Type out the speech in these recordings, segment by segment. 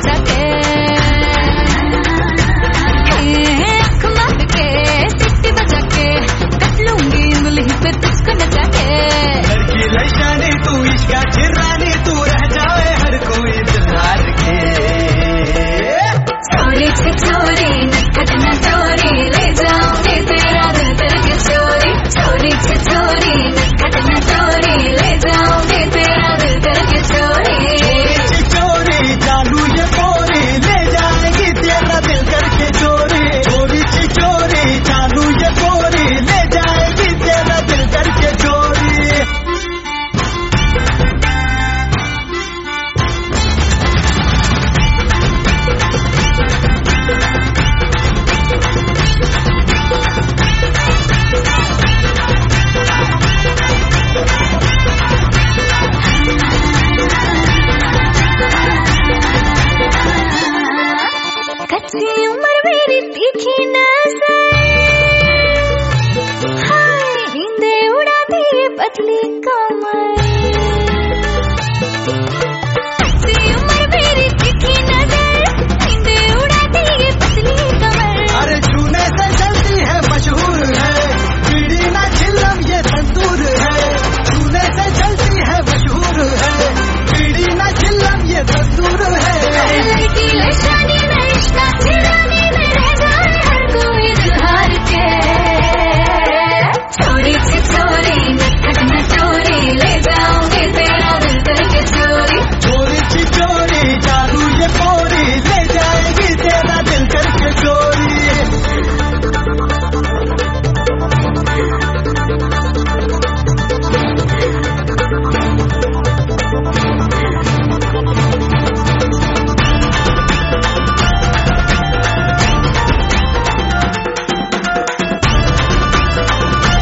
बचा के, आँख मार के सिटी बजा के कट लूंगी उंगली पे तुझको नचा के। लड़की लैशानी तू इश्का चिरानी तू रह जाए हर कोई दिल हार के। चोरी छिछोरी नटखट नटोरी ले जाऊंगी तेरा दिल करके चोरी। चोरी छिछोरी नटखट नटोरी ले जाऊंगी तेरा दिल करके चोरी। चोरी चालू ये पोरी ले जाएगी तेरा दिल करके चोरी। चोरी चोरी चालू ये पोरी ले जाएगी तेरा दिल करके चोरी। कच्ची उम्र मेरी तीखी नजर, हाय नींदे उड़ाती ये पतली कमर। कच्ची उम्र मेरी तीखी नजर, नींदे उड़ाती ये पतली कमर। अरे छूने से जल्दी है मशहूर है, बीड़ी ना चिल्लम ये तंदूर है। छूने से जल्दी है मशहूर है, बीड़ी ना चिल्लम ये तंदूर है। लड़की लैशानी न इश्का चिरानी में रह जाए हर कोई दिल हार के। चोरी छिछोरी नटखट नटोरी ले जाऊंगी तेरा दिल करके चोरी। चोरी छिछोरी चालू ये पोरी ले जाएगी तेरा दिल करके चोरी।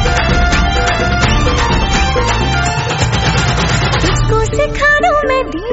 तुझको सिखाऊं मैं